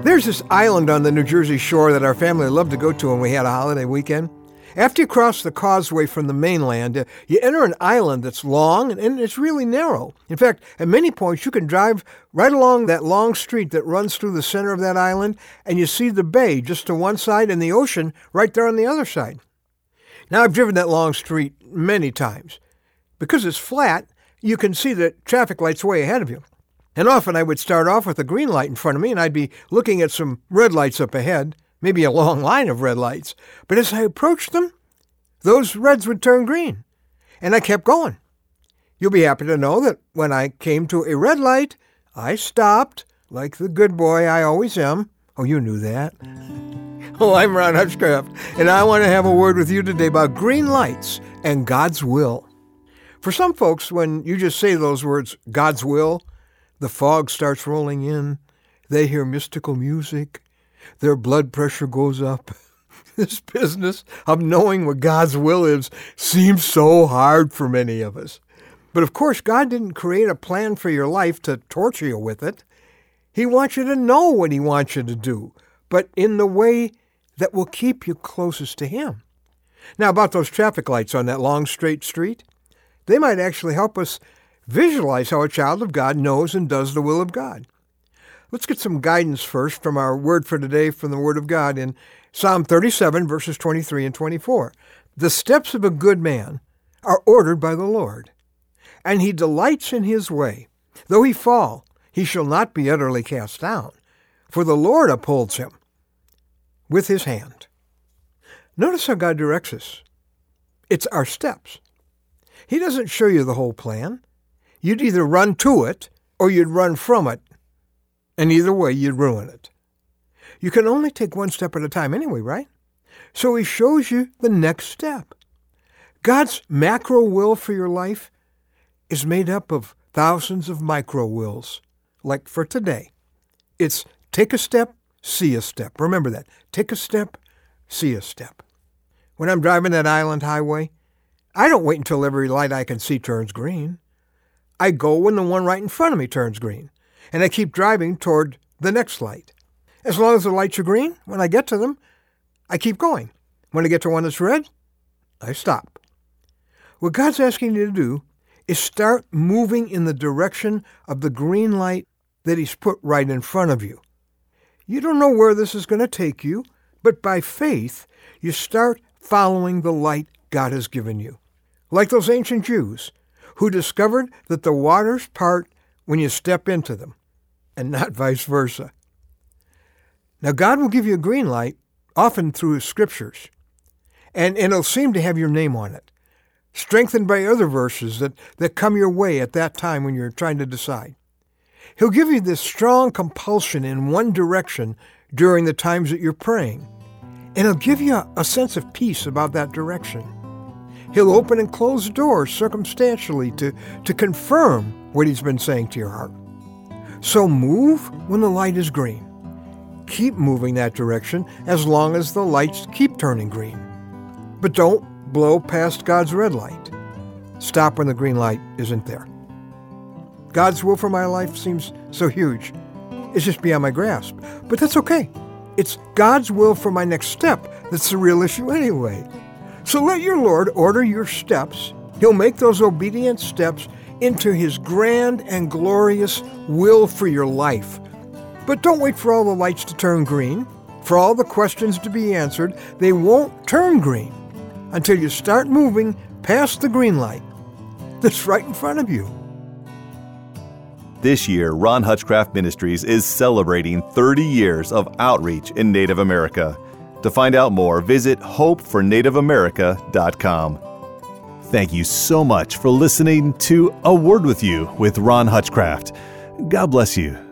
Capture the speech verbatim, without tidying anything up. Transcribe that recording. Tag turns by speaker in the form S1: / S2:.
S1: There's this island on the New Jersey shore that our family loved to go to when we had a holiday weekend. After you cross the causeway from the mainland, uh, you enter an island that's long and, and it's really narrow. In fact, at many points, you can drive right along that long street that runs through the center of that island, and you see the bay just to one side and the ocean right there on the other side. Now, I've driven that long street many times. Because it's flat, you can see the traffic lights way ahead of you. And often I would start off with a green light in front of me, and I'd be looking at some red lights up ahead, maybe a long line of red lights. But as I approached them, those reds would turn green, and I kept going. You'll be happy to know that when I came to a red light, I stopped, like the good boy I always am. Oh, you knew that. Oh, I'm Ron Hutchcraft, and I want to have a word with you today about green lights and God's will. For some folks, when you just say those words, God's will, the fog starts rolling in, they hear mystical music, their blood pressure goes up. This business of knowing what God's will is seems so hard for many of us. But of course, God didn't create a plan for your life to torture you with it. He wants you to know what He wants you to do, but in the way that will keep you closest to Him. Now, about those traffic lights on that long, straight street, they might actually help us visualize how a child of God knows and does the will of God. Let's get some guidance first from our word for today from the Word of God in Psalm thirty-seven, verses twenty-three and twenty-four. The steps of a good man are ordered by the Lord, and he delights in his way. Though he fall, he shall not be utterly cast down, for the Lord upholds him with His hand. Notice how God directs us. It's our steps. He doesn't show you the whole plan. You'd either run to it or you'd run from it, and either way you'd ruin it. You can only take one step at a time anyway, right? So He shows you the next step. God's macro will for your life is made up of thousands of micro wills. Like for today, it's take a step, see a step. Remember that. Take a step, see a step. When I'm driving that island highway, I don't wait until every light I can see turns green. I go when the one right in front of me turns green, and I keep driving toward the next light. As long as the lights are green, when I get to them, I keep going. When I get to one that's red, I stop. What God's asking you to do is start moving in the direction of the green light that He's put right in front of you. You don't know where this is going to take you, but by faith, you start following the light God has given you. Like those ancient Jews who discovered that the waters part when you step into them, and not vice versa. Now, God will give you a green light, often through His scriptures, and, and it'll seem to have your name on it, strengthened by other verses that, that come your way at that time when you're trying to decide. He'll give you this strong compulsion in one direction during the times that you're praying, and He'll give you a, a sense of peace about that direction. He'll open and close doors circumstantially to, to confirm what He's been saying to your heart. So move when the light is green. Keep moving that direction as long as the lights keep turning green. But don't blow past God's red light. Stop when the green light isn't there. God's will for my life seems so huge. It's just beyond my grasp. But that's okay. It's God's will for my next step that's the real issue anyway. So let your Lord order your steps. He'll make those obedient steps into His grand and glorious will for your life. But don't wait for all the lights to turn green, for all the questions to be answered. They won't turn green until you start moving past the green light that's right in front of you.
S2: This year, Ron Hutchcraft Ministries is celebrating thirty years of outreach in Native America. To find out more, visit hope for native america dot com. Thank you so much for listening to A Word With You with Ron Hutchcraft. God bless you.